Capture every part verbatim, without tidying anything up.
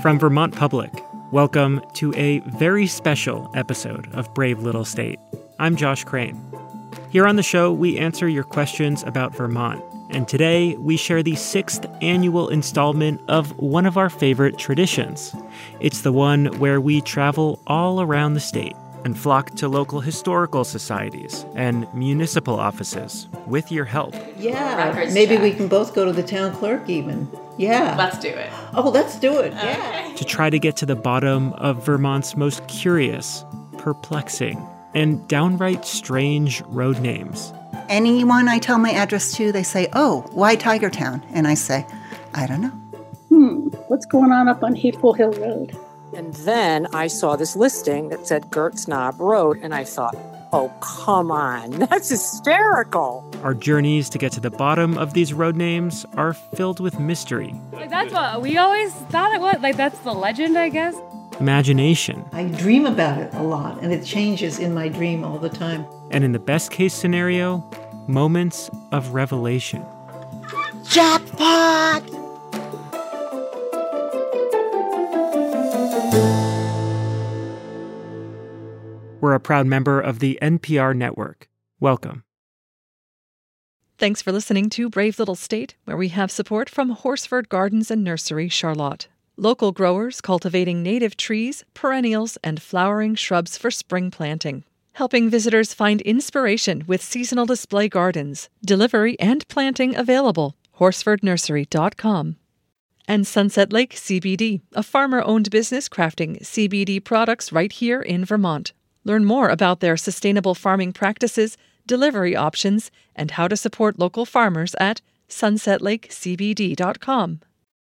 From Vermont Public, welcome to a very special episode of Brave Little State. I'm Josh Crane. Here on the show, we answer your questions about Vermont. And today, we share the sixth annual installment of one of our favorite traditions. It's the one where we travel all around the state and flock to local historical societies and municipal offices with your help. Yeah, Records maybe check. we can both go to the town clerk even. Yeah. Let's do it. Oh, let's do it. Okay. Yeah. To try to get to the bottom of Vermont's most curious, perplexing, and downright strange road names. Anyone I tell my address to, they say, oh, why Tigertown? And I say, I don't know. Hmm, what's going on up on Hateful Hill Road? And then I saw this listing that said Gertz Knob Road, and I thought, oh, come on, that's hysterical. Our journeys to get to the bottom of these road names are filled with mystery, Like, that's what we always thought it was. Like, that's the legend, I guess. imagination, I dream about it a lot, and it changes in my dream all the time. and in the best case scenario, moments of revelation. Jackpot! We're a proud member of the N P R network. Welcome. Thanks for listening to Brave Little State, where we have support from Horsford Gardens and Nursery, Charlotte. Local growers cultivating native trees, perennials, and flowering shrubs for spring planting. Helping visitors find inspiration with seasonal display gardens. Delivery and planting available. horsford nursery dot com. And Sunset Lake C B D, a farmer-owned business crafting C B D products right here in Vermont. Learn more about their sustainable farming practices, delivery options, and how to support local farmers at sunset lake c b d dot com.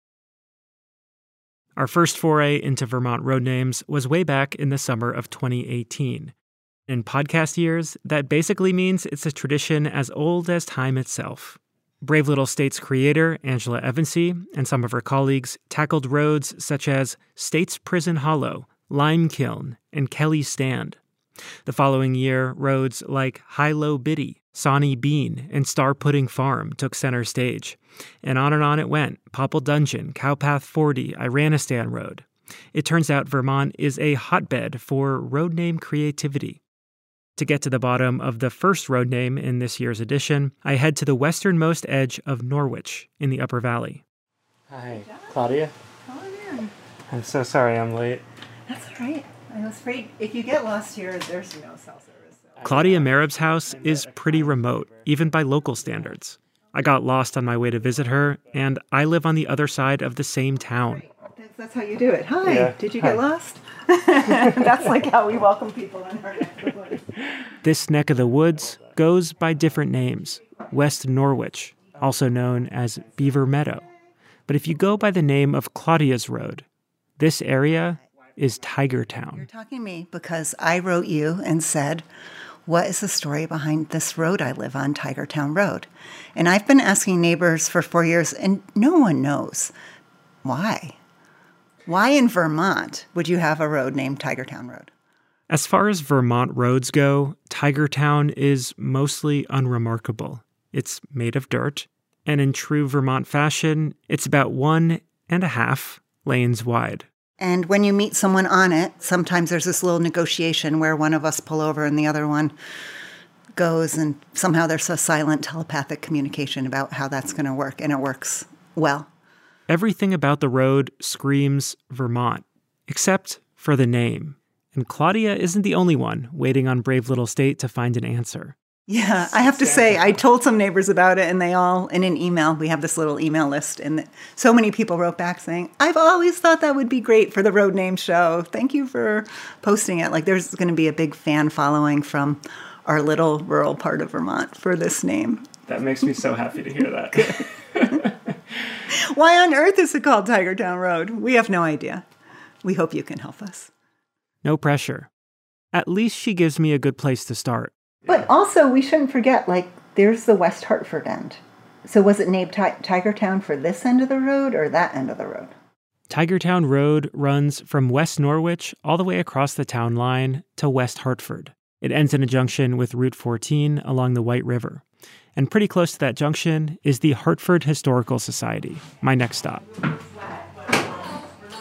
Our first foray into Vermont road names was way back in the summer of twenty eighteen. In podcast years, that basically means it's a tradition as old as time itself. Brave Little State's creator, Angela Evansy, and some of her colleagues tackled roads such as States Prison Hollow, Lime Kiln, and Kelly Stand. The following year, roads like High-Low Biddy, Sawney Bean, and Star Pudding Farm took center stage. And on and on it went. Popple Dungeon, Cowpath forty, Iranistan Road. It turns out Vermont is a hotbed for road name creativity. To get to the bottom of the first road name in this year's edition, I head to the westernmost edge of Norwich in the Upper Valley. Hi, Claudia. Oh, yeah. I'm so sorry I'm late. That's all right. I was afraid if you get lost here, there's no cell service. So. Claudia Marab's house is pretty remote, even by local standards. I got lost on my way to visit her, and I live on the other side of the same town. That's how you do it. Hi, Yeah. did you Hi. get lost? That's like how we welcome people in our neck of the woods. This neck of the woods goes by different names. West Norwich, also known as Beaver Meadow. But if you go by the name of Claudia's Road, this area is Tigertown. You're talking to me because I wrote you and said, what is the story behind this road I live on, Tigertown Road? And I've been asking neighbors for four years, and no one knows. Why? Why in Vermont would you have a road named Tigertown Road? As far as Vermont roads go, Tigertown is mostly unremarkable. It's made of dirt, and in true Vermont fashion, it's about one and a half lanes wide. And when you meet someone on it, sometimes there's this little negotiation where one of us pull over and the other one goes, and somehow there's a silent telepathic communication about how that's going to work, and it works well. Everything about the road screams Vermont, except for the name. And Claudia isn't the only one waiting on Brave Little State to find an answer. Yeah, I have to say, I told some neighbors about it, and they all, in an email, we have this little email list, and so many people wrote back saying, I've always thought that would be great for the Road Name Show. Thank you for posting it. Like, there's going to be a big fan following from our little rural part of Vermont for this name. That makes me so happy to hear that. Why on earth is it called Tigertown Road? We have no idea. We hope you can help us. No pressure. At least she gives me a good place to start. But also, we shouldn't forget, like, there's the West Hartford end. So was it named Ti- Tigertown for this end of the road or that end of the road? Tigertown Road runs from West Norwich all the way across the town line to West Hartford. It ends in a junction with Route fourteen along the White River. And pretty close to that junction is the Hartford Historical Society, my next stop.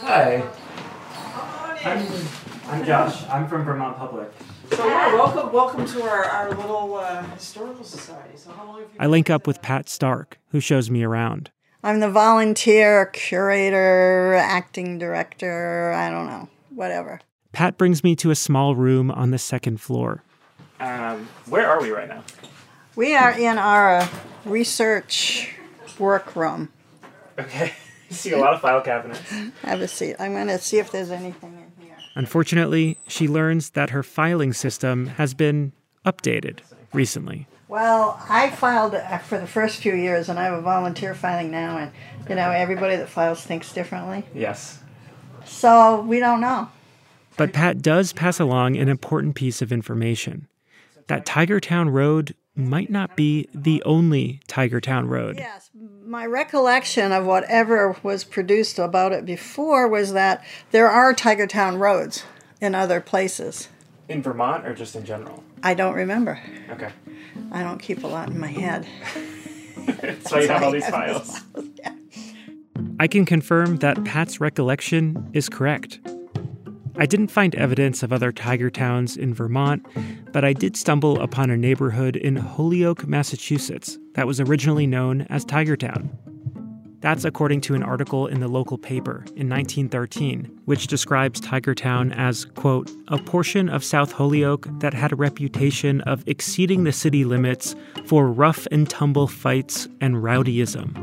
Hi. I'm, I'm Josh. I'm from Vermont Public. So yeah, welcome, welcome to our, our little uh, historical society. So how long have you I link up with Pat Stark, who shows me around. I'm the volunteer, curator, acting director, I don't know, whatever. Pat brings me to a small room on the second floor. Um, where are we right now? We are in our research workroom. Okay. I see a lot of file cabinets. Have a seat. I'm going to see if there's anything in here. Unfortunately, she learns that her filing system has been updated recently. Well, I filed for the first few years, and I have a volunteer filing now, and, you know, everybody that files thinks differently. Yes. So we don't know. But Pat does pass along an important piece of information. That Tigertown Road might not be the only Tigertown Road. Yes, my recollection of whatever was produced about it before was that there are Tigertown roads in other places. In Vermont or just in general? I don't remember. Okay. I don't keep a lot in my head. That's why you have all these files. Yeah. I can confirm that Pat's recollection is correct. I didn't find evidence of other tiger towns in Vermont, but I did stumble upon a neighborhood in Holyoke, Massachusetts that was originally known as Tigertown. That's according to an article in the local paper in nineteen thirteen, which describes Tigertown as, quote, a portion of South Holyoke that had a reputation of exceeding the city limits for rough and tumble fights and rowdyism.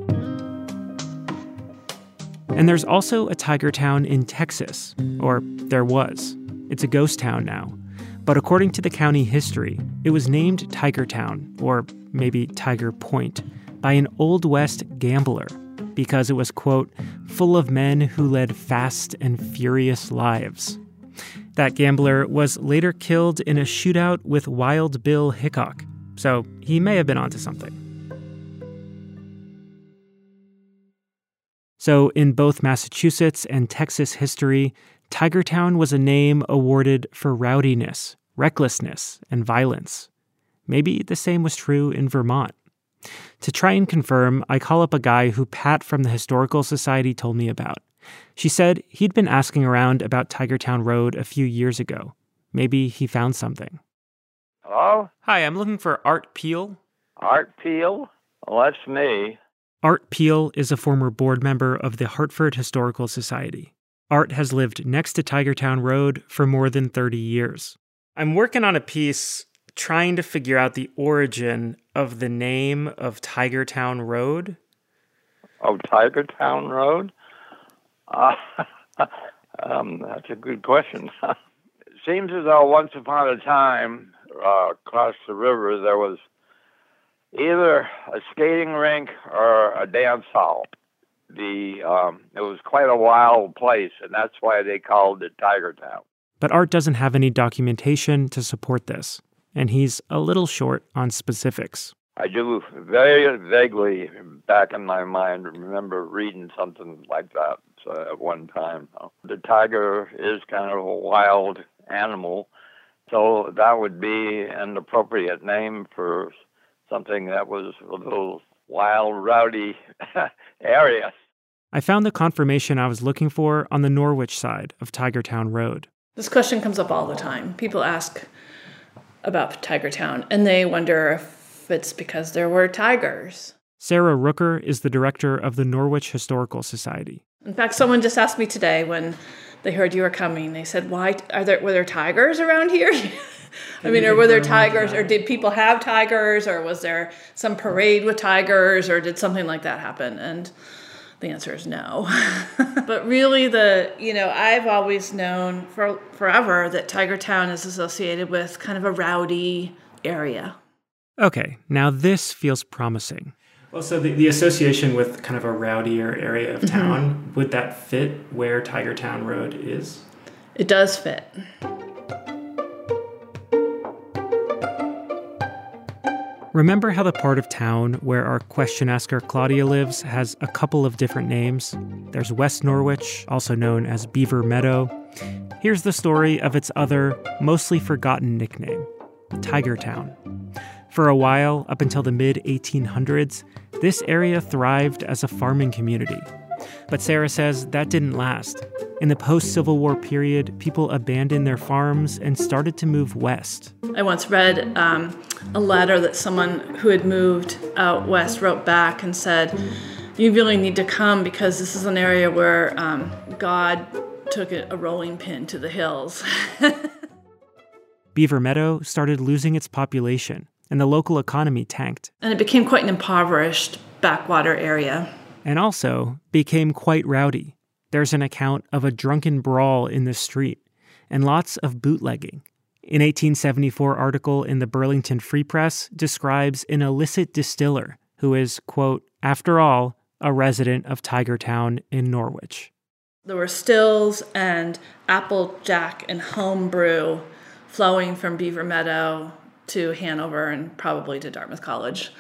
And there's also a Tigertown in Texas, or there was. It's a ghost town now. But according to the county history, it was named Tigertown, or maybe Tiger Point, by an Old West gambler because it was, quote, full of men who led fast and furious lives. That gambler was later killed in a shootout with Wild Bill Hickok, so he may have been onto something. So in both Massachusetts and Texas history, Tigertown was a name awarded for rowdiness, recklessness, and violence. Maybe the same was true in Vermont. To try and confirm, I call up a guy who Pat from the Historical Society told me about. She said he'd been asking around about Tigertown Road a few years ago. Maybe he found something. Hello? Hi, I'm looking for Art Peel. Art Peel? Well, that's me. Art Peel is a former board member of the Hartford Historical Society. Art has lived next to Tigertown Road for more than thirty years. I'm working on a piece trying to figure out the origin of the name of Tigertown Road. Oh, Tigertown Road? Uh, um, that's a good question. It seems as though once upon a time, uh, across the river, there was either a skating rink or a dance hall. The um, it was quite a wild place, and that's why they called it Tigertown. But Art doesn't have any documentation to support this, and he's a little short on specifics. I do very vaguely, back in my mind, remember reading something like that uh, at one time. The tiger is kind of a wild animal, so that would be an appropriate name for something that was a little wild, rowdy area. I found the confirmation I was looking for on the Norwich side of Tigertown Road. This question comes up all the time. People ask about Tigertown, and they wonder if it's because there were tigers. Sarah Rooker is the director of the Norwich Historical Society. In fact, someone just asked me today when they heard you were coming. They said, "Why are there were there tigers around here?" I mean, or were there tigers, or did people have tigers, or was there some parade with tigers, or did something like that happen? And the answer is no. But really, the you know, I've always known for forever that Tigertown is associated with kind of a rowdy area. Okay, now this feels promising. Well, so the, the association with kind of a rowdier area of town, mm-hmm. would that fit where Tigertown Road is? It does fit. Remember how the part of town where our question asker Claudia lives has a couple of different names? There's West Norwich, also known as Beaver Meadow. Here's the story of its other, mostly forgotten nickname, Tigertown. For a while, up until the mid eighteen hundreds, this area thrived as a farming community. But Sarah says that didn't last. In the post-Civil War period, people abandoned their farms and started to move west. I once read um, a letter that someone who had moved out west wrote back and said, you really need to come because this is an area where um, God took a rolling pin to the hills. Beaver Meadow started losing its population, and the local economy tanked. And it became quite an impoverished backwater area. And also became quite rowdy. There's an account of a drunken brawl in the street, and lots of bootlegging. An eighteen seventy-four article in the Burlington Free Press describes an illicit distiller who is, quote, after all, a resident of Tigertown in Norwich. There were stills and Applejack and homebrew flowing from Beaver Meadow to Hanover and probably to Dartmouth College.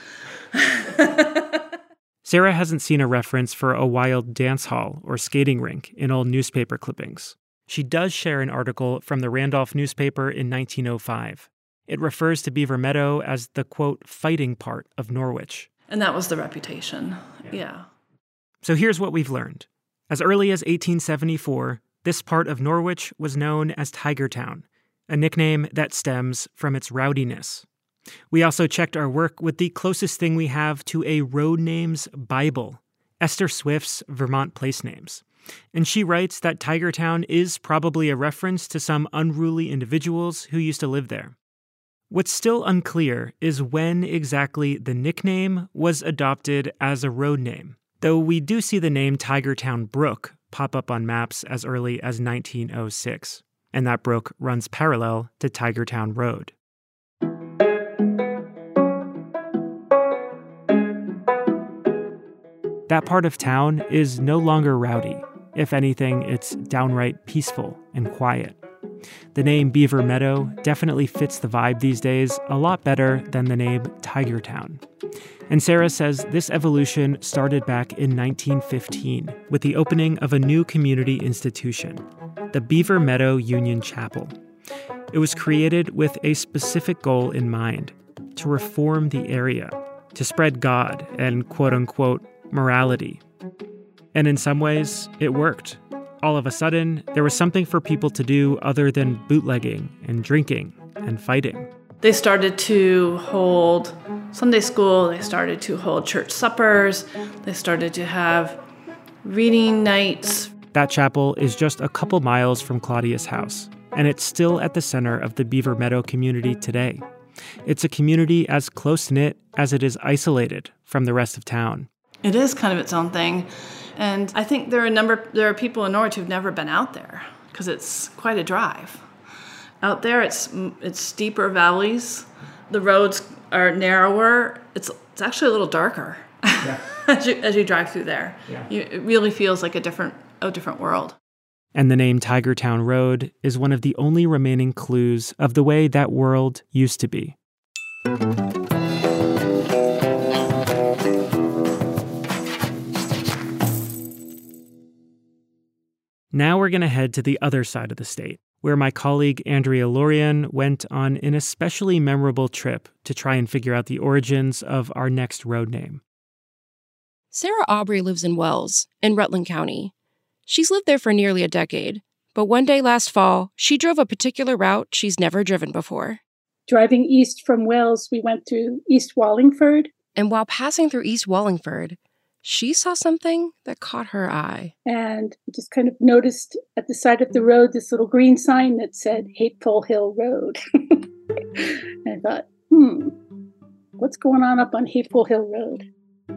Sarah hasn't seen a reference for a wild dance hall or skating rink in old newspaper clippings. She does share an article from the Randolph newspaper in nineteen oh five. It refers to Beaver Meadow as the, quote, fighting part of Norwich. And that was the reputation, yeah. yeah. So here's what we've learned. As early as eighteen seventy-four, this part of Norwich was known as Tigertown, a nickname that stems from its rowdiness. We also checked our work with the closest thing we have to a road names Bible, Esther Swift's Vermont Place Names. And she writes that Tigertown is probably a reference to some unruly individuals who used to live there. What's still unclear is when exactly the nickname was adopted as a road name, though we do see the name Tigertown Brook pop up on maps as early as nineteen oh six, and that brook runs parallel to Tigertown Road. That part of town is no longer rowdy. If anything, it's downright peaceful and quiet. The name Beaver Meadow definitely fits the vibe these days a lot better than the name Tigertown. And Sarah says this evolution started back in nineteen fifteen with the opening of a new community institution, the Beaver Meadow Union Chapel. It was created with a specific goal in mind, to reform the area, to spread God and quote-unquote morality. And in some ways, it worked. All of a sudden, there was something for people to do other than bootlegging and drinking and fighting. They started to hold Sunday school, they started to hold church suppers, they started to have reading nights. That chapel is just a couple miles from Claudia's house, and it's still at the center of the Beaver Meadow community today. It's a community as close-knit as it is isolated from the rest of town. It is kind of its own thing. And I think there are a number, there are people in Norwich who've never been out there because it's quite a drive. Out there, it's it's steeper valleys. The roads are narrower. It's it's actually a little darker yeah. as you as you drive through there. Yeah. You, it really feels like a different a different world. And the name Tigertown Road is one of the only remaining clues of the way that world used to be. Now we're going to head to the other side of the state, where my colleague Andrea Lorian went on an especially memorable trip to try and figure out the origins of our next road name. Sarah Aubrey lives in Wells, in Rutland County. She's lived there for nearly a decade, but one day last fall, she drove a particular route she's never driven before. Driving east from Wells, we went through East Wallingford. And while passing through East Wallingford, she saw something that caught her eye. And just kind of noticed at the side of the road this little green sign that said Hateful Hill Road. And I thought, hmm, what's going on up on Hateful Hill Road?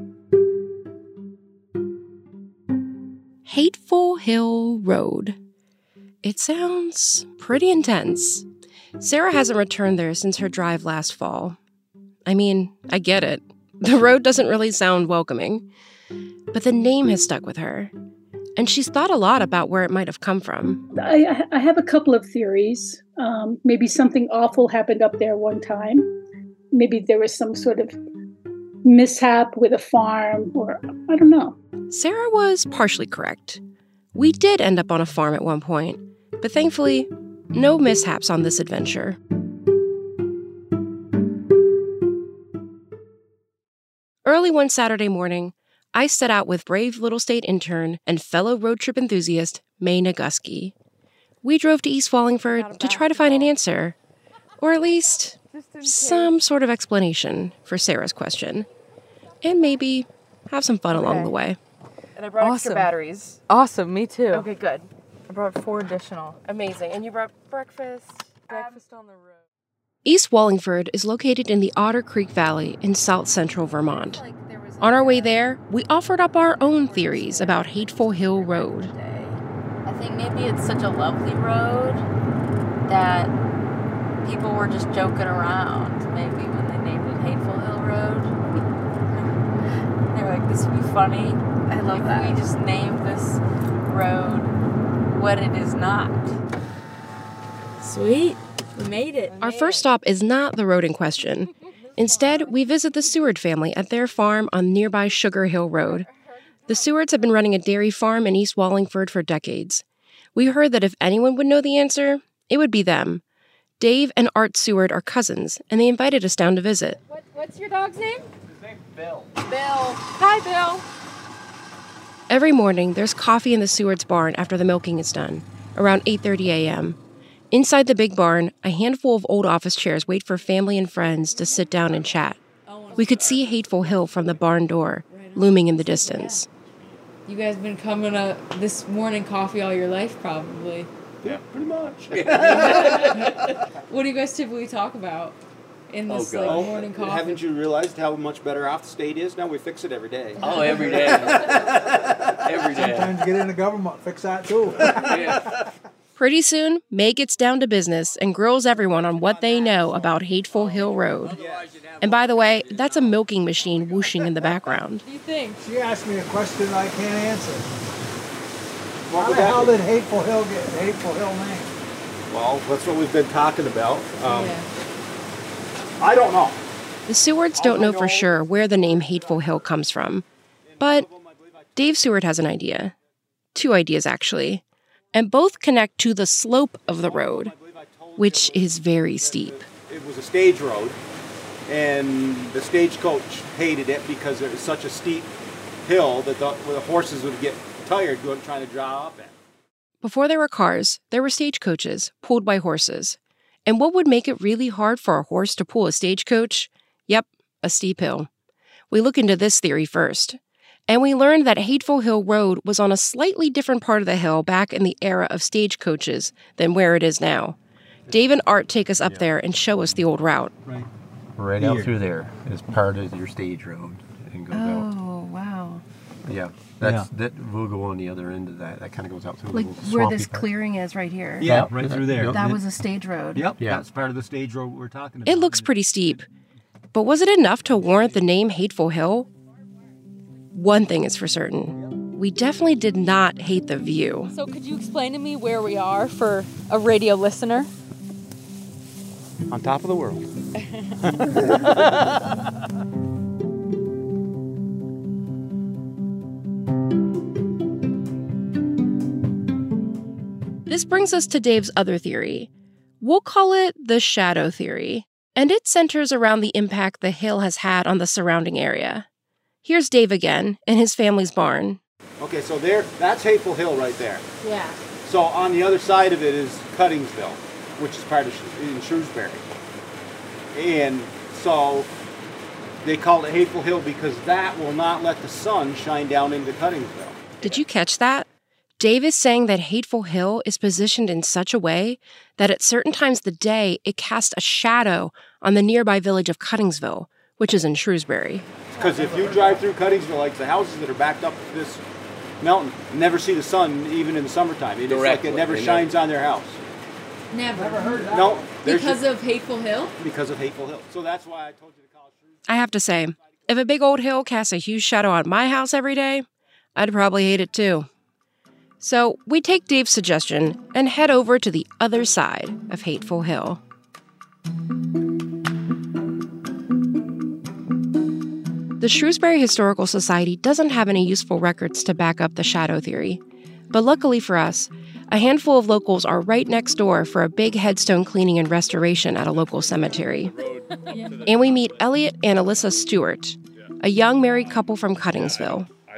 Hateful Hill Road. It sounds pretty intense. Sarah hasn't returned there since her drive last fall. I mean, I get it. The road doesn't really sound welcoming. But the name has stuck with her, and she's thought a lot about where it might have come from. I, I have a couple of theories. Um, maybe something awful happened up there one time. Maybe there was some sort of mishap with a farm, or I don't know. Sarah was partially correct. We did end up on a farm at one point, but thankfully, no mishaps on this adventure. Early one Saturday morning, I set out with brave Little State intern and fellow road trip enthusiast May Naguski. We drove to East Wallingford to try to find an answer, or at least some sort of explanation for Sarah's question, and maybe have some fun okay. along the way. And I brought awesome. extra batteries. Awesome, me too. Okay, good. I brought four additional. Amazing. And you brought breakfast? Breakfast on the road. East Wallingford is located in the Otter Creek Valley in south central Vermont. On our way there, we offered up our own theories about Hateful Hill Road. I think maybe it's such a lovely road that people were just joking around, maybe when they named it Hateful Hill Road. They were like, this would be funny. I love if that. we just named this road what it is not. Sweet. We made it. Our first stop is not the road in question. Instead, we visit the Seward family at their farm on nearby Sugar Hill Road. The Sewards have been running a dairy farm in East Wallingford for decades. We heard that if anyone would know the answer, it would be them. Dave and Art Seward are cousins, and they invited us down to visit. What, what's your dog's name? His name's Bill. Bill. Hi, Bill. Every morning, there's coffee in the Seward's barn after the milking is done, around eight thirty a.m. Inside the big barn, a handful of old office chairs wait for family and friends to sit down and chat. We could see Hateful Hill from the barn door, looming in the distance. You guys been coming up this morning coffee all your life, probably. Yeah, pretty much. What do you guys typically talk about in this oh, like, morning coffee? Haven't you realized how much better off the state is? Now we fix it every day. Oh, every day. Every day. Sometimes you get into government, fix that too. Yeah. Pretty soon, May gets down to business and grills everyone on what they know about Hateful Hill Road. And by the way, that's a milking machine whooshing in the background. What do you think? She asked me a question I can't answer. What How the hell did Hateful Hill get Hateful Hill name? Well, that's what we've been talking about. Um, yeah. I don't know. The Sewards don't know for sure where the name Hateful Hill comes from. But Dave Seward has an idea. Two ideas, actually. And both connect to the slope of the road, which is very steep. It was a stage road, and the stagecoach hated it because it was such a steep hill that the, the horses would get tired going trying to draw up it. Before there were cars, there were stagecoaches pulled by horses. And what would make it really hard for a horse to pull a stagecoach? Yep, a steep hill. We look into this theory first. And we learned that Hateful Hill Road was on a slightly different part of the hill back in the era of stagecoaches than where it is now. Dave and Art take us up yeah. there and show us the old route. Right, right Here. out through there is part of your stage road and goes oh, out. Oh, wow. Yeah, that's yeah. that. We'll go on the other end of that. That kind of goes out through like the where this part. clearing is right here. Yeah, right through there. That was a stage road. Yep, yeah. that's part of the stage road we're talking about. It looks pretty steep. But was it enough to warrant the name Hateful Hill? One thing is for certain. We definitely did not hate the view. So could you explain to me where we are for a radio listener? On top of the world. This brings us to Dave's other theory. We'll call it the shadow theory, and it centers around the impact the hill has had on the surrounding area. Here's Dave again, in his family's barn. Okay, so there, that's Hateful Hill right there. Yeah. So on the other side of it is Cuttingsville, which is part of in Shrewsbury. And so they call it Hateful Hill because that will not let the sun shine down into Cuttingsville. Did you catch that? Dave is saying that Hateful Hill is positioned in such a way that at certain times of the day, it casts a shadow on the nearby village of Cuttingsville, which is in Shrewsbury. Because if you drive through Cuttingsville, like the houses that are backed up to this mountain, never see the sun even in the summertime. It's like it never shines on their house. Never. Never heard of that. No. Because of Hateful Hill? Because of Hateful Hill. So that's why I told you to call it Shrewsbury. I have to say, if a big old hill casts a huge shadow on my house every day, I'd probably hate it too. So we take Dave's suggestion and head over to the other side of Hateful Hill. The Shrewsbury Historical Society doesn't have any useful records to back up the shadow theory. But luckily for us, a handful of locals are right next door for a big headstone cleaning and restoration at a local cemetery. And we meet Elliot and Alyssa Stewart, a young married couple from Cuttingsville.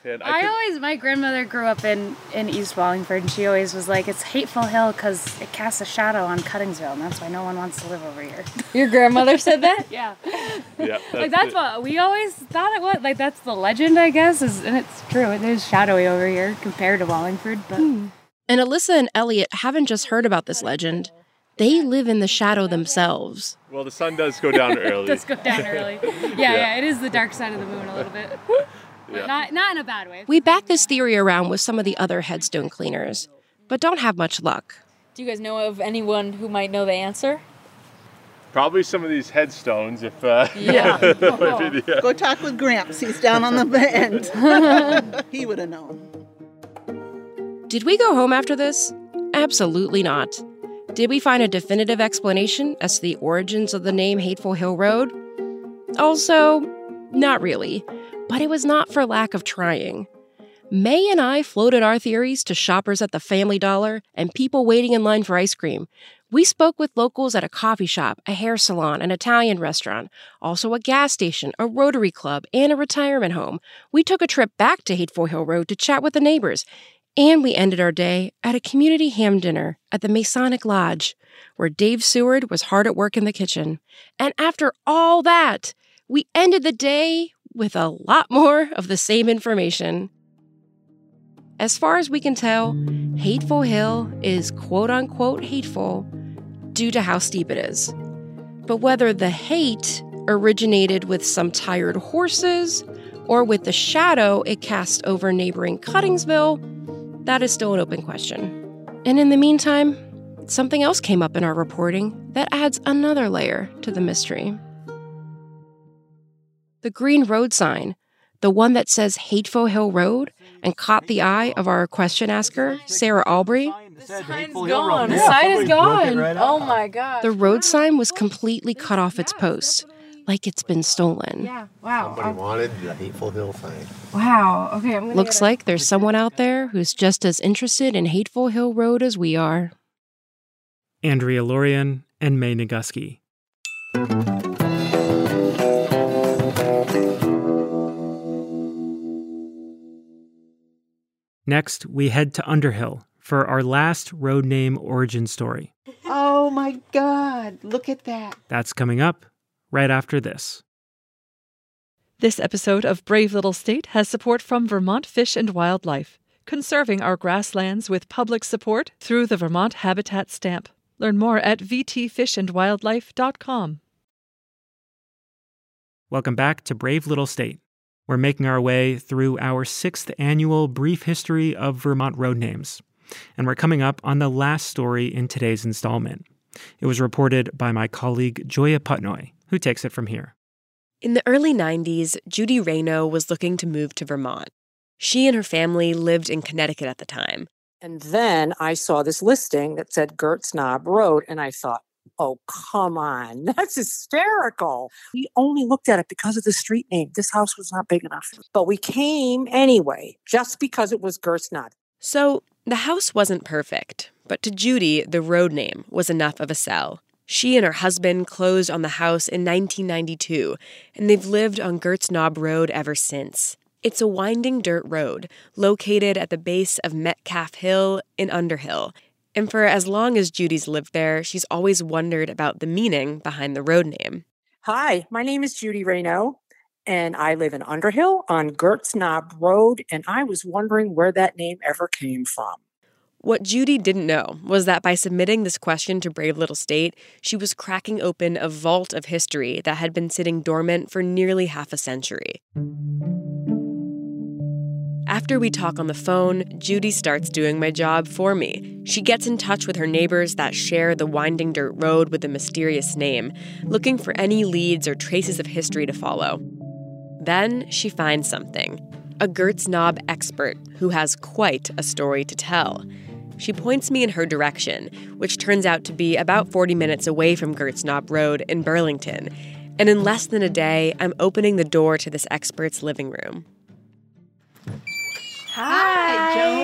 And I, I could, always, my grandmother grew up in, in East Wallingford, and she always was like, it's Hateful Hill because it casts a shadow on Cuttingsville, and that's why no one wants to live over here. Your grandmother said that? Yeah. Yeah, that's like, that's it. what we always thought it was. Like, that's the legend, I guess, is, and it's true. It is shadowy over here compared to Wallingford, but... Hmm. And Alyssa and Elliot haven't just heard about this legend. They live in the shadow themselves. Well, the sun does go down early. It does go down early. Yeah, yeah, yeah, it is the dark side of the moon a little bit. But Yeah. not, not in a bad way. We bat this theory around with some of the other headstone cleaners, but don't have much luck. Do you guys know of anyone who might know the answer? Probably some of these headstones, if... Uh, Yeah. if it- yeah. Go talk with Gramps. He's down on the end. He would have known. Did we go home after this? Absolutely not. Did we find a definitive explanation as to the origins of the name Hateful Hill Road? Also, not really, but it was not for lack of trying. May and I floated our theories to shoppers at the Family Dollar and people waiting in line for ice cream. We spoke with locals at a coffee shop, a hair salon, an Italian restaurant, also a gas station, a Rotary Club, and a retirement home. We took a trip back to Hateful Hill Road to chat with the neighbors. And we ended our day at a community ham dinner at the Masonic Lodge, where Dave Seward was hard at work in the kitchen. And after all that, we ended the day with a lot more of the same information. As far as we can tell, Hateful Hill is quote-unquote hateful due to how steep it is. But whether the hate originated with some tired horses or with the shadow it cast over neighboring Cuttingsville, that is still an open question. And in the meantime, something else came up in our reporting that adds another layer to the mystery. The green road sign, the one that says Hateful Hill Road and caught the eye of our question asker, Sarah Albury. The sign's gone. The sign is gone. Oh my God. The road sign was completely cut off its post, like it's been stolen. Yeah, wow. Somebody wanted the Hateful Hill sign. Wow, okay, I'm gonna Looks get a- like there's someone out there who's just as interested in Hateful Hill Road as we are. Andrea Lorian and May Naguski. Next, we head to Underhill for our last road name origin story. Oh my God, look at that. That's coming up right after this. This episode of Brave Little State has support from Vermont Fish and Wildlife, conserving our grasslands with public support through the Vermont Habitat Stamp. Learn more at v t fish and wildlife dot com. Welcome back to Brave Little State. We're making our way through our sixth annual Brief History of Vermont Road Names, and we're coming up on the last story in today's installment. It was reported by my colleague Joya Putnoy, who takes it from here. In the early nineties, Judy Rayno was looking to move to Vermont. She and her family lived in Connecticut at the time. And then I saw this listing that said Gertz Knob Road, and I thought, oh, come on, that's hysterical. We only looked at it because of the street name. This house was not big enough. But we came anyway, just because it was Gertz Knob. So the house wasn't perfect, but to Judy, the road name was enough of a sell. She and her husband closed on the house in nineteen ninety-two, and they've lived on Gertz Knob Road ever since. It's a winding dirt road located at the base of Metcalf Hill in Underhill. And for as long as Judy's lived there, she's always wondered about the meaning behind the road name. Hi, my name is Judy Rayno, and I live in Underhill on Gertz Knob Road, and I was wondering where that name ever came from. What Judy didn't know was that by submitting this question to Brave Little State, she was cracking open a vault of history that had been sitting dormant for nearly half a century. After we talk on the phone, Judy starts doing my job for me. She gets in touch with her neighbors that share the winding dirt road with the mysterious name, looking for any leads or traces of history to follow. Then she finds something. A Gertz Knob expert who has quite a story to tell. She points me in her direction, which turns out to be about forty minutes away from Gertz Knob Road in Burlington. And in less than a day, I'm opening the door to this expert's living room. Hi, Joan.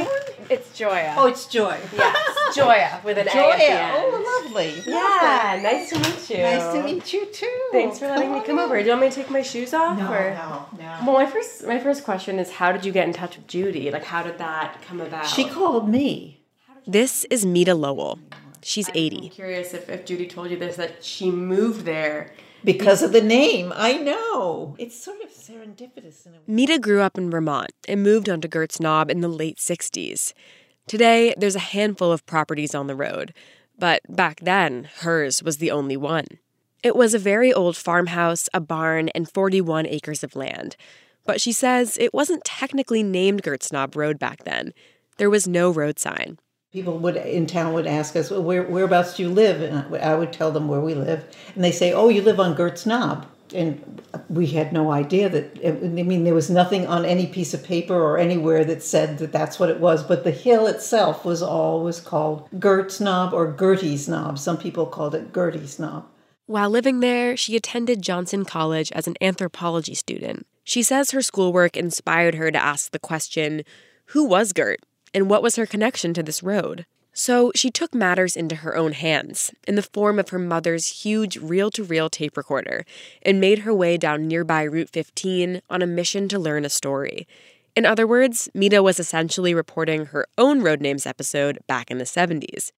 It's Joya. Oh, it's Joy. Yes, Joya with an A Joya. at the end. Oh, lovely. Yeah, nice to meet you. Nice to meet you too. Thanks for letting me come over. Do you want me to take my shoes off? No, or? no, no. Well, my first my first question is, how did you get in touch with Judy? Like, how did that come about? She called me. This is Mita Lowell. She's eighty. I'm curious if, if Judy told you this, that she moved there. Because of the name, I know. It's sort of serendipitous in a way. Mita grew up in Vermont and moved onto Gert's Knob in the late sixties. Today, there's a handful of properties on the road, but back then, hers was the only one. It was a very old farmhouse, a barn, and forty-one acres of land. But she says it wasn't technically named Gert's Knob Road back then. There was no road sign. People would in town would ask us, well, where, whereabouts do you live? And I would tell them where we live. And they say, oh, you live on Gert's Knob. And we had no idea that, I mean, there was nothing on any piece of paper or anywhere that said that that's what it was. But the hill itself was always called Gert's Knob or Gertie's Knob. Some people called it Gertie's Knob. While living there, she attended Johnson College as an anthropology student. She says her schoolwork inspired her to ask the question, who was Gert? And what was her connection to this road? So she took matters into her own hands in the form of her mother's huge reel-to-reel tape recorder and made her way down nearby Route fifteen on a mission to learn a story. In other words, Mita was essentially reporting her own Road Names episode back in the seventies.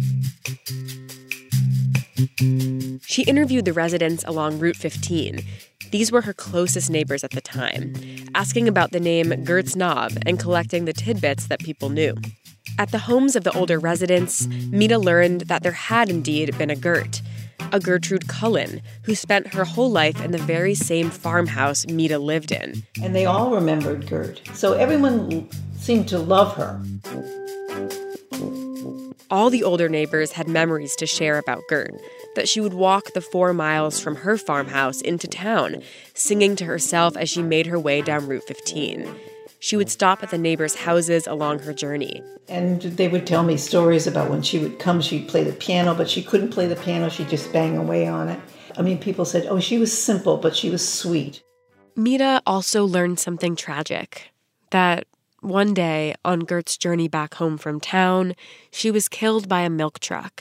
She interviewed the residents along Route fifteen. These were her closest neighbors at the time, asking about the name Gert's Knob and collecting the tidbits that people knew. At the homes of the older residents, Mita learned that there had indeed been a Gert, a Gertrude Cullen, who spent her whole life in the very same farmhouse Mita lived in. And they all remembered Gert, so everyone seemed to love her. All the older neighbors had memories to share about Gert, that she would walk the four miles from her farmhouse into town, singing to herself as she made her way down Route fifteen. She would stop at the neighbors' houses along her journey. And they would tell me stories about when she would come, she'd play the piano, but she couldn't play the piano, she'd just bang away on it. I mean, people said, oh, she was simple, but she was sweet. Mita also learned something tragic, that one day, on Gert's journey back home from town, she was killed by a milk truck.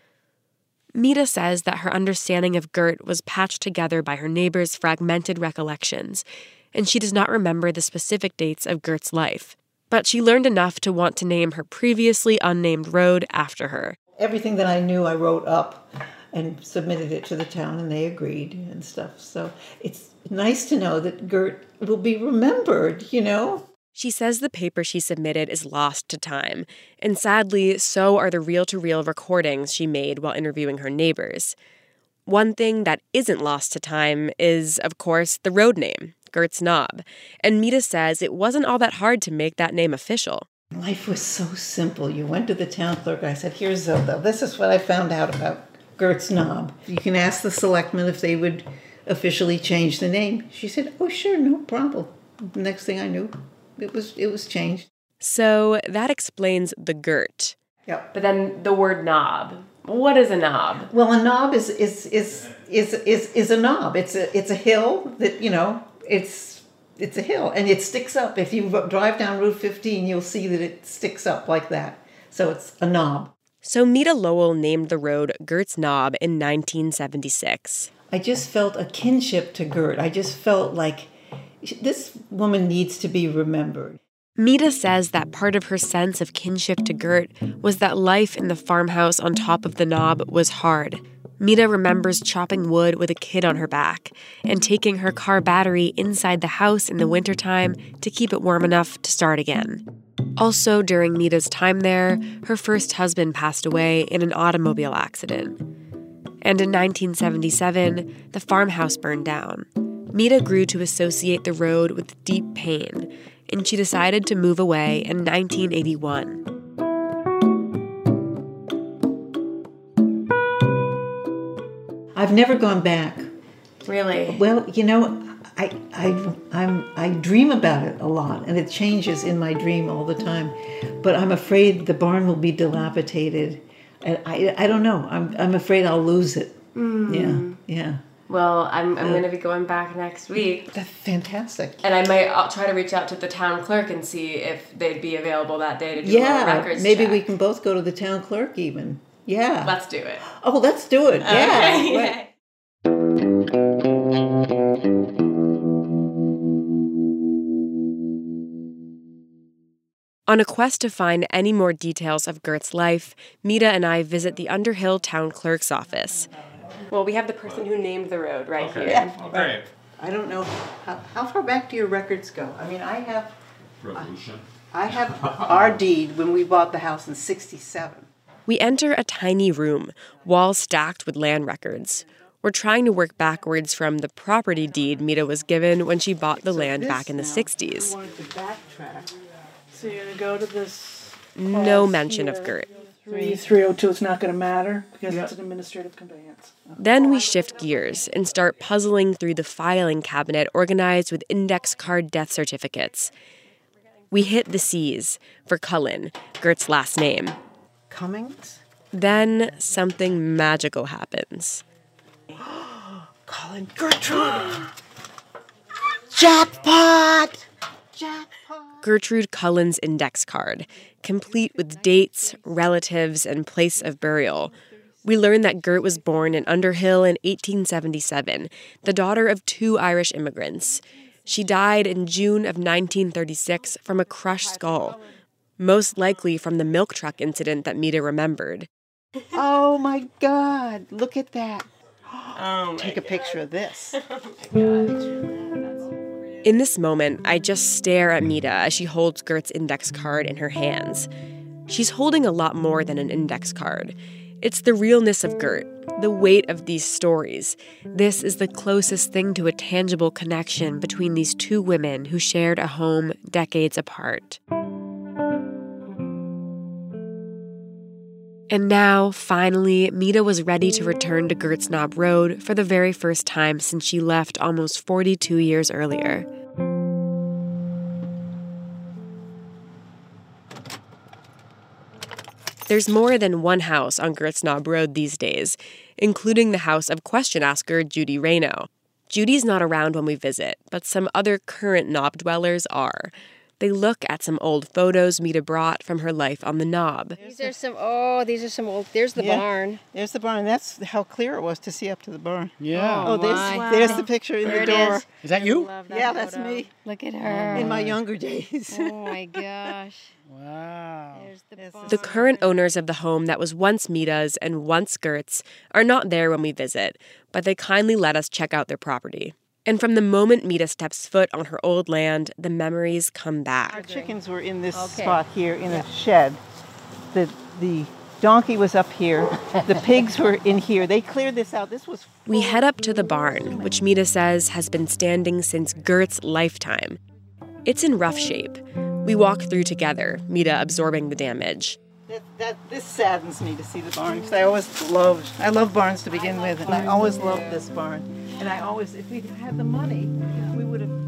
Mita says that her understanding of Gert was patched together by her neighbors' fragmented recollections, and she does not remember the specific dates of Gert's life. But she learned enough to want to name her previously unnamed road after her. Everything that I knew I wrote up and submitted it to the town, and they agreed and stuff. So it's nice to know that Gert will be remembered, you know? She says the paper she submitted is lost to time, and sadly, so are the reel-to-reel recordings she made while interviewing her neighbors. One thing that isn't lost to time is, of course, the road name, Gert's Knob, and Mita says it wasn't all that hard to make that name official. Life was so simple. You went to the town clerk, I said, here's Zilda, this is what I found out about Gert's Knob. You can ask the selectmen if they would officially change the name. She said, oh, sure, no problem. The next thing I knew, It was it was changed. So that explains the Gert. Yeah. But then the word knob. What is a knob? Well, a knob is is is is is, is a knob. It's a it's a hill that, you know, it's it's a hill and it sticks up. If you drive down Route fifteen, you'll see that it sticks up like that. So it's a knob. So Mita Lowell named the road Gert's Knob in nineteen seventy-six. I just felt a kinship to Gert. I just felt like this woman needs to be remembered. Mita says that part of her sense of kinship to Gert was that life in the farmhouse on top of the knob was hard. Mita remembers chopping wood with a kid on her back and taking her car battery inside the house in the wintertime to keep it warm enough to start again. Also, during Mita's time there, her first husband passed away in an automobile accident. And in nineteen seventy-seven, the farmhouse burned down. Mita grew to associate the road with deep pain, and she decided to move away in nineteen eighty-one. I've never gone back. Really? Well, you know, I I I'm I dream about it a lot, and it changes in my dream all the time. But I'm afraid the barn will be dilapidated, and I I don't know. I'm I'm afraid I'll lose it. Mm. Yeah, yeah. Well, I'm, I'm Uh, going to be going back next week. That's fantastic. And I might I'll try to reach out to the town clerk and see if they'd be available that day to do Yeah, a records maybe check. we can both go to the town clerk even. Yeah. Let's do it. Oh, let's do it. Yeah. Okay. Right. On a quest to find any more details of Gert's life, Mita and I visit the Underhill Town Clerk's office. Well, we have the person who named the road right Okay. here. Yeah. Great. I don't know, how, how far back do your records go? I mean, I have, Revolution. I have our deed when we bought the house in sixty-seven. We enter a tiny room, walls stacked with land records. We're trying to work backwards from the property deed Mita was given when she bought the land back in the sixties. I wanted to backtrack. So you're going to go to this. No mention of Gert. three oh two, it's not going to matter because it's an administrative conveyance. Then we shift gears and start puzzling through the filing cabinet organized with index card death certificates. We hit the C's for Cullen, Gert's last name. Cummings? Then something magical happens. Colin Gertrude! Jackpot! Jackpot! Gertrude Cullen's index card, complete with dates, relatives, and place of burial. We learn that Gert was born in Underhill in eighteen seventy-seven, the daughter of two Irish immigrants. She died in June of nineteen thirty-six from a crushed skull, most likely from the milk truck incident that Mita remembered. Oh my God, look at that. Oh Take a picture of this. In this moment, I just stare at Mita as she holds Gert's index card in her hands. She's holding a lot more than an index card. It's the realness of Gert, the weight of these stories. This is the closest thing to a tangible connection between these two women who shared a home decades apart. And now, finally, Mita was ready to return to Gert's Knob Road for the very first time since she left almost forty-two years earlier. There's more than one house on Gert's Knob Road these days, including the house of question asker Judy Rayno. Judy's not around when we visit, but some other current Knob dwellers are. They look at some old photos Mita brought from her life on the Knob. These are some, oh, these are some old, there's the Yeah. barn. There's the barn. That's how clear it was to see up to the barn. Yeah. Oh, there's, my. there's the picture in There the it door. is. Is that you? Love that Yeah, that's photo. me. Look at her. In my younger days. Oh my gosh. Wow. There's the barn. The current owners of the home that was once Mita's and once Gert's are not there when we visit, but they kindly let us check out their property. And from the moment Mita steps foot on her old land, the memories come back. Our chickens were in this Okay. spot here in a shed. The the donkey was up here. The pigs were in here. They cleared this out. This was We head up to the barn, which Mita says has been standing since Gert's lifetime. It's in rough shape. We walk through together, Mita absorbing the damage. That, that, this saddens me to see the barn because I always loved, I love barns to begin with, and I always loved this barn. And I always, if we had the money, we would have.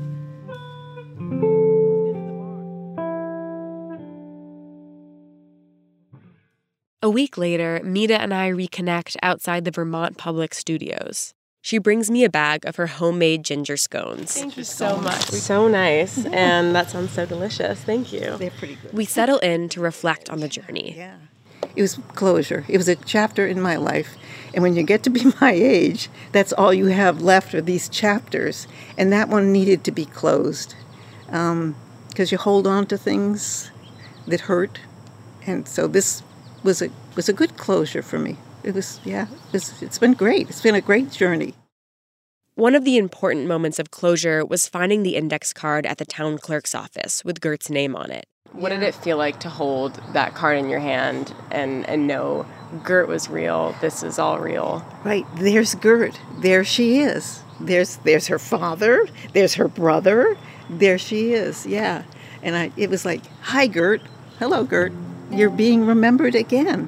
A week later, Mita and I reconnect outside the Vermont Public Studios. She brings me a bag of her homemade ginger scones. Thank you so much. So nice, and that sounds so delicious. Thank you. They're pretty good. We settle in to reflect on the journey. Yeah. It was closure. It was a chapter in my life. And when you get to be my age, that's all you have left are these chapters. And that one needed to be closed. Um, because you hold on to things that hurt. And so this was a was a good closure for me. It was, yeah, it was, it's been great. It's been a great journey. One of the important moments of closure was finding the index card at the town clerk's office with Gert's name on it. What did it feel like to hold that card in your hand and, and know Gert was real, this is all real? Right, there's Gert. There she is. There's there's her father. There's her brother. There she is, yeah. And I, it was like, hi, Gert. Hello, Gert. You're being remembered again.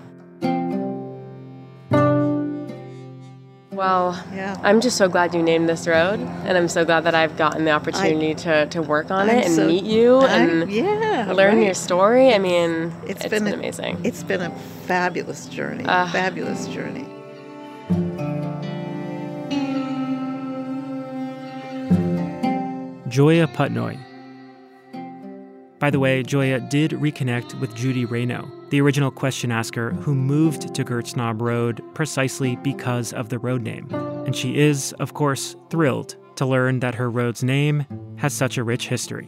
Well, yeah. I'm just so glad you named this road, and I'm so glad that I've gotten the opportunity I, to, to work on I'm it and so, meet you I, and yeah, learn right. your story. I mean, it's, it's been, been a, amazing. It's been a fabulous journey, uh, fabulous journey. Joya Putnoy. By the way, Joya did reconnect with Judy Rayno, the original question asker who moved to Gertz Knob Road precisely because of the road name. And she is, of course, thrilled to learn that her road's name has such a rich history.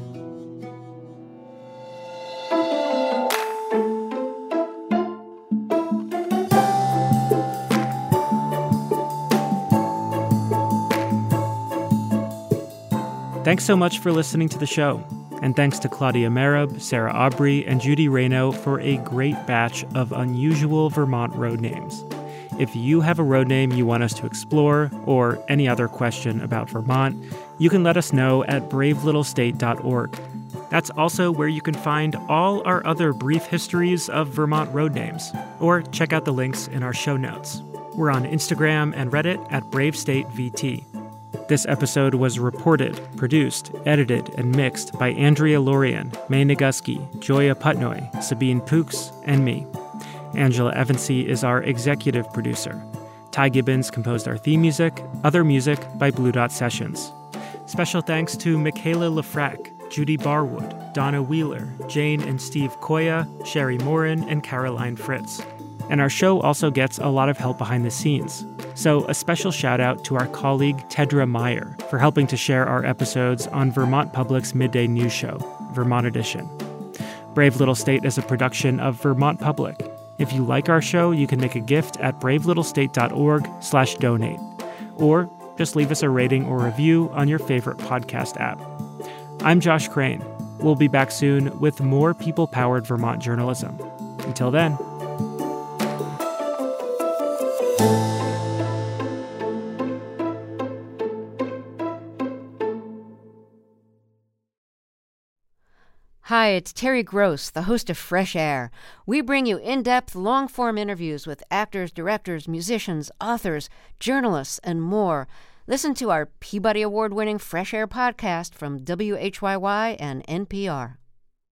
Thanks so much for listening to the show. And thanks to Claudia Marab, Sarah Aubrey, and Judy Rayno for a great batch of unusual Vermont road names. If you have a road name you want us to explore, or any other question about Vermont, you can let us know at brave little state dot org. That's also where you can find all our other brief histories of Vermont road names, or check out the links in our show notes. We're on Instagram and Reddit at Brave State V T. This episode was reported, produced, edited, and mixed by Andrea Lorian, May Nagusky, Joya Putnoy, Sabine Pooks, and me. Angela Evansy is our executive producer. Ty Gibbons composed our theme music, other music by Blue Dot Sessions. Special thanks to Michaela Lafrac, Judy Barwood, Donna Wheeler, Jane and Steve Koya, Sherry Morin, and Caroline Fritz. And our show also gets a lot of help behind the scenes. So a special shout out to our colleague Tedra Meyer for helping to share our episodes on Vermont Public's midday news show, Vermont Edition. Brave Little State is a production of Vermont Public. If you like our show, you can make a gift at brave little state dot org slash donate. Or just leave us a rating or review on your favorite podcast app. I'm Josh Crane. We'll be back soon with more people-powered Vermont journalism. Until then. Hi, it's Terry Gross, the host of Fresh Air. We bring you in-depth, long-form interviews with actors, directors, musicians, authors, journalists, and more. Listen to our Peabody Award-winning Fresh Air podcast from W H Y Y and N P R.